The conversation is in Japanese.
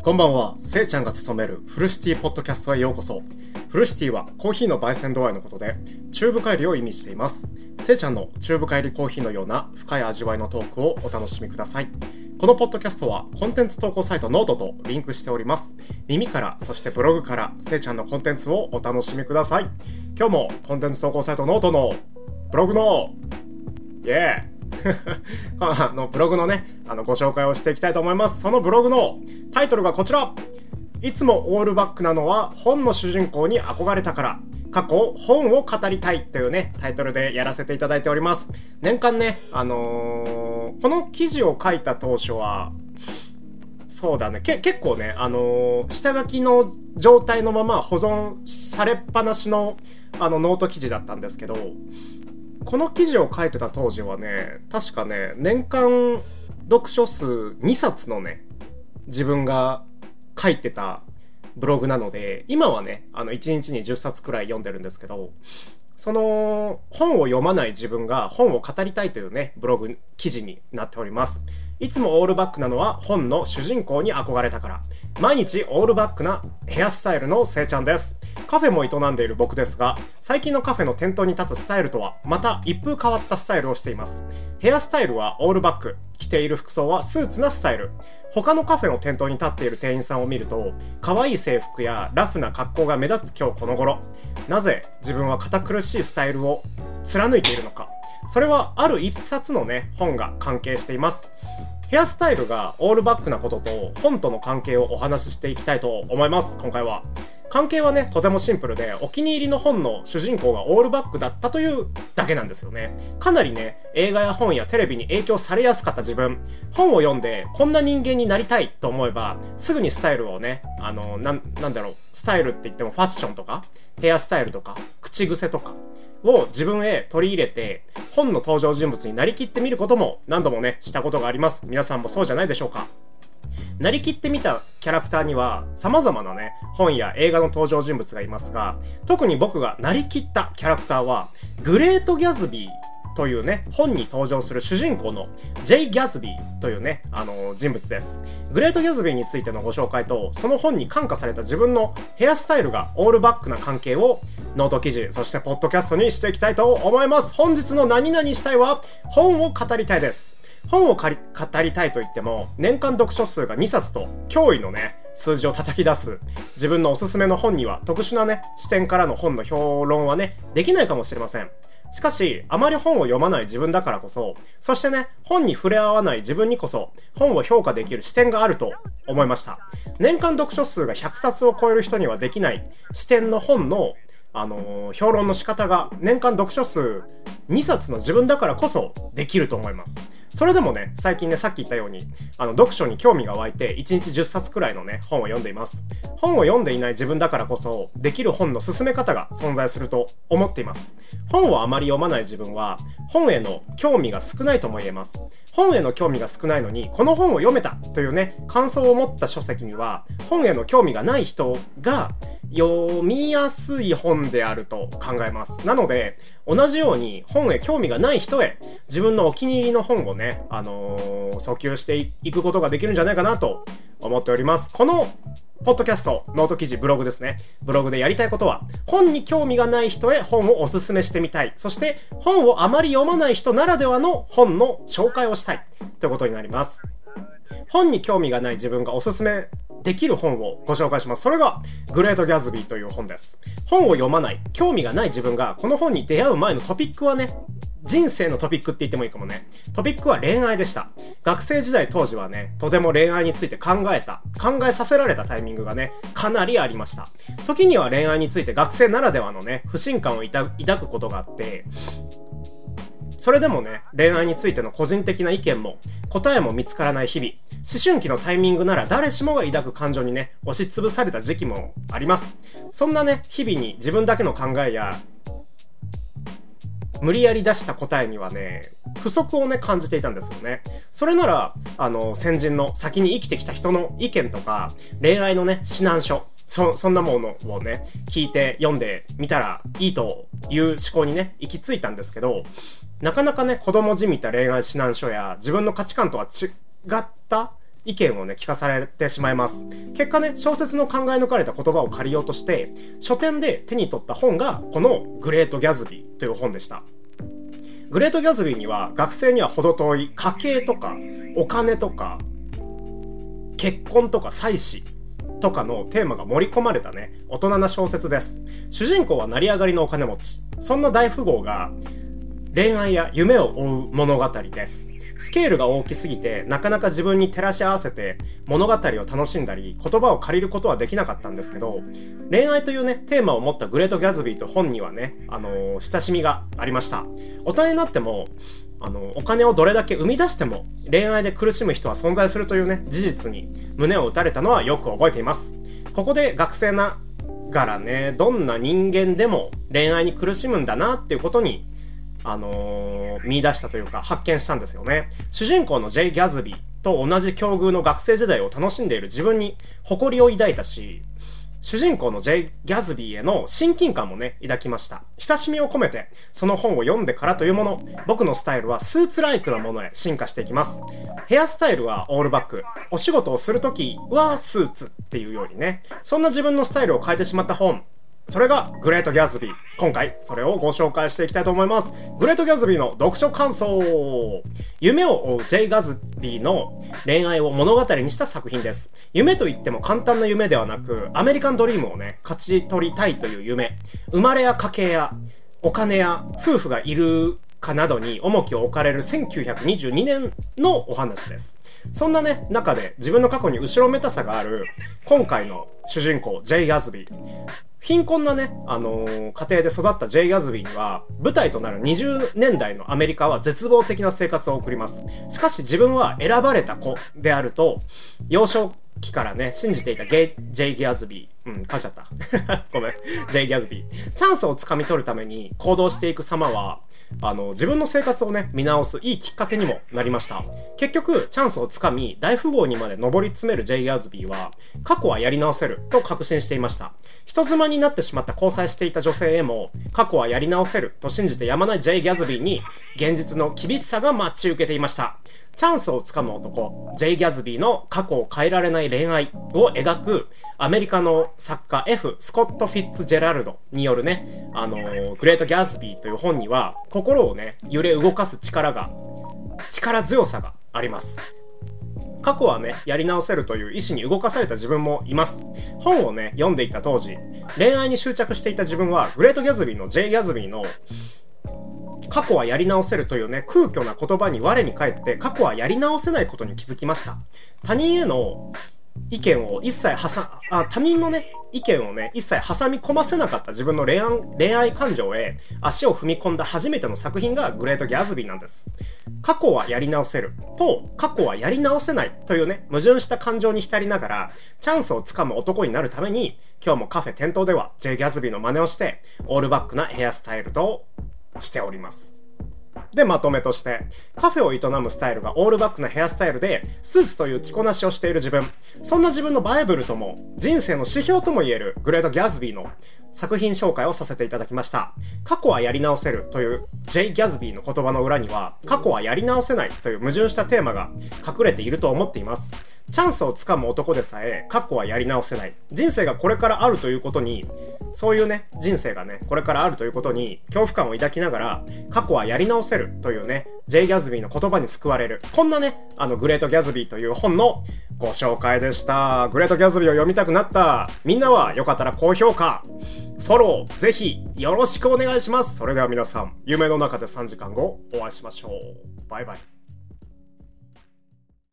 こんばんは、せいちゃんが務めるフルシティポッドキャストへようこそ。フルシティはコーヒーの焙煎度合いのことで、中深入りを意味しています。せいちゃんの中深入りコーヒーのような深い味わいのトークをお楽しみください。このポッドキャストはコンテンツ投稿サイトノートとリンクしております。耳から、そしてブログからせいちゃんのコンテンツをお楽しみください。今日もコンテンツ投稿サイトノートのブログのイエーブログのね、ご紹介をしていきたいと思います。そのブログのタイトルがこちら。いつもオールバックなのは本の主人公に憧れたから。過去、本を語りたいというね、タイトルでやらせていただいております。年間ね、この記事を書いた当初は、そうだね、結構ね、下書きの状態のまま保存されっぱなしの、ノート記事だったんですけど、この記事を書いてた当時はね、確かね、年間読書数2冊のね、自分が書いてたブログなので、今はね、1日に10冊くらい読んでるんですけど、その本を読まない自分が本を語りたいというね、ブログ記事になっております。いつもオールバックなのは本の主人公に憧れたから。毎日オールバックなヘアスタイルのせいちゃんです。カフェも営んでいる僕ですが、最近のカフェの店頭に立つスタイルとはまた一風変わったスタイルをしています。ヘアスタイルはオールバック、着ている服装はスーツなスタイル。他のカフェの店頭に立っている店員さんを見ると、可愛い制服やラフな格好が目立つ今日この頃。なぜ自分は堅苦しいスタイルを貫いているのか。それはある一冊のね、本が関係しています。ヘアスタイルがオールバックなことと本との関係をお話ししていきたいと思います。今回は関係はね、とてもシンプルで、お気に入りの本の主人公がオールバックだったというだけなんですよね。かなりね、映画や本やテレビに影響されやすかった自分、本を読んでこんな人間になりたいと思えば、すぐにスタイルをね、なんだろう、スタイルって言ってもファッションとかヘアスタイルとか口癖とかを自分へ取り入れて、本の登場人物になりきってみることも何度もね、したことがあります。皆さんもそうじゃないでしょうか。なりきってみたキャラクターには様々なね、本や映画の登場人物がいますが、特に僕がなりきったキャラクターはグレート・ギャズビーというね、本に登場する主人公のジェイ・ギャズビーというね、人物です。グレート・ギャズビーについてのご紹介と、その本に感化された自分のヘアスタイルがオールバックな関係をノート記事、そしてポッドキャストにしていきたいと思います。本日の何々したいは、本を語りたいです。本を語りたいと言っても、年間読書数が2冊と驚異のね、数字を叩き出す自分のおすすめの本には、特殊なね、視点からの本の評論はね、できないかもしれません。しかし、あまり本を読まない自分だからこそ、そしてね、本に触れ合わない自分にこそ、本を評価できる視点があると思いました。年間読書数が100冊を超える人にはできない視点の本の評論の仕方が年間読書数2冊の自分だからこそできると思います。それでもね、最近ね、さっき言ったように、読書に興味が湧いて、1日10冊くらいのね、本を読んでいます。本を読んでいない自分だからこそ、できる本の進め方が存在すると思っています。本をあまり読まない自分は、本への興味が少ないとも言えます。本への興味が少ないのに、この本を読めたというね、感想を持った書籍には、本への興味がない人が、読みやすい本であると考えます。なので、同じように本へ興味がない人へ自分のお気に入りの本をね、訴求していくことができるんじゃないかなと思っております。このポッドキャスト、ノート記事、ブログですね。ブログでやりたいことは、本に興味がない人へ本をおすすめしてみたい。そして、本をあまり読まない人ならではの本の紹介をしたいということになります。本に興味がない自分がおすすめできる本をご紹介します。それがグレート・ギャズビーという本です。本を読まない、興味がない自分がこの本に出会う前のトピックはね、人生のトピックって言ってもいいかもね。トピックは恋愛でした。学生時代当時はね、とても恋愛について考えさせられたタイミングがね、かなりありました。時には恋愛について学生ならではのね、不信感を抱くことがあって、それでもね、恋愛についての個人的な意見も答えも見つからない日々、思春期のタイミングなら誰しもが抱く感情にね、押しつぶされた時期もあります。そんなね、日々に自分だけの考えや無理やり出した答えにはね、不足をね、感じていたんですよね。それなら先人の先に生きてきた人の意見とか恋愛のね、指南書、そんなものをね、聞いて読んでみたらいいという思考にね、行き着いたんですけど、なかなかね、子供じみた恋愛指南書や自分の価値観とは違った意見をね、聞かされてしまいます。結果ね、小説の考え抜かれた言葉を借りようとして、書店で手に取った本が、このグレート・ギャズビーという本でした。グレート・ギャズビーには、学生には程遠い家計とか、お金とか、結婚とか妻子とかのテーマが盛り込まれたね、大人な小説です。主人公は成り上がりのお金持ち。そんな大富豪が恋愛や夢を追う物語です。スケールが大きすぎて、なかなか自分に照らし合わせて物語を楽しんだり、言葉を借りることはできなかったんですけど、恋愛というね、テーマを持ったグレート・ギャズビーと本にはね、親しみがありました。大人になっても、お金をどれだけ生み出しても恋愛で苦しむ人は存在するというね、事実に胸を打たれたのはよく覚えています。ここで学生ながらね、どんな人間でも恋愛に苦しむんだなっていうことに見出したというか発見したんですよね。主人公の J. ギャズビーと同じ境遇の学生時代を楽しんでいる自分に誇りを抱いたし、主人公の J. ギャズビーへの親近感もね、抱きました。親しみを込めて、その本を読んでからというもの、僕のスタイルはスーツライクなものへ進化していきます。ヘアスタイルはオールバック。お仕事をするときはスーツっていうようにね、そんな自分のスタイルを変えてしまった本。それがグレート・ギャズビー。今回それをご紹介していきたいと思います。グレート・ギャズビーの読書感想。夢を追う J. ギャズビーの恋愛を物語にした作品です。夢といっても簡単な夢ではなく、アメリカンドリームをね、勝ち取りたいという夢。生まれや家系やお金や夫婦がいるかなどに重きを置かれる1922年のお話です。そんなね、中で自分の過去に後ろめたさがある今回の主人公 J. ギャズビー。貧困なね、家庭で育った J. ギャズビーには、舞台となる20年代のアメリカは絶望的な生活を送ります。しかし自分は選ばれた子であると、幼少期からね、信じていたJ. ギャズビー。噛んじゃった。ごめん。J. ギャズビー。チャンスをつかみ取るために行動していく様は、自分の生活をね、見直すいいきっかけにもなりました。結局、チャンスをつかみ、大富豪にまで上り詰める J. ギャズビーは、過去はやり直せると確信していました。人妻になってしまった交際していた女性へも、過去はやり直せると信じてやまない J. ギャズビーに、現実の厳しさが待ち受けていました。チャンスをつかむ男、J. ギャズビーの過去を変えられない恋愛を描くアメリカの作家 F. スコット・フィッツジェラルドによるね、グレート・ギャズビーという本には心をね、揺れ動かす力強さがあります。過去はね、やり直せるという意志に動かされた自分もいます。本をね、読んでいた当時、恋愛に執着していた自分はグレート・ギャズビーの J. ギャズビーの過去はやり直せるというね、空虚な言葉に我に返って過去はやり直せないことに気づきました。他人への意見を一切他人のね、意見をね、一切挟み込ませなかった自分の恋愛感情へ足を踏み込んだ初めての作品がグレート・ギャズビーなんです。過去はやり直せると過去はやり直せないというね、矛盾した感情に浸りながらチャンスをつかむ男になるために、今日もカフェ店頭では J. ギャズビーの真似をしてオールバックなヘアスタイルとしております。で、まとめとして、カフェを営むスタイルがオールバックなヘアスタイルで、スーツという着こなしをしている自分。そんな自分のバイブルとも、人生の指標とも言えるグレート・ギャズビーの作品紹介をさせていただきました。過去はやり直せるという J. ギャズビーの言葉の裏には、過去はやり直せないという矛盾したテーマが隠れていると思っています。チャンスをつかむ男でさえ過去はやり直せない。人生がこれからあるということに、そういうね、人生がね、これからあるということに恐怖感を抱きながら、過去はやり直せるというね、J. ギャズビーの言葉に救われる。こんなね、グレート・ギャズビーという本のご紹介でした。グレート・ギャズビーを読みたくなったみんなはよかったら高評価、フォロー、ぜひよろしくお願いします。それでは皆さん、夢の中で3時間後お会いしましょう。バイバイ。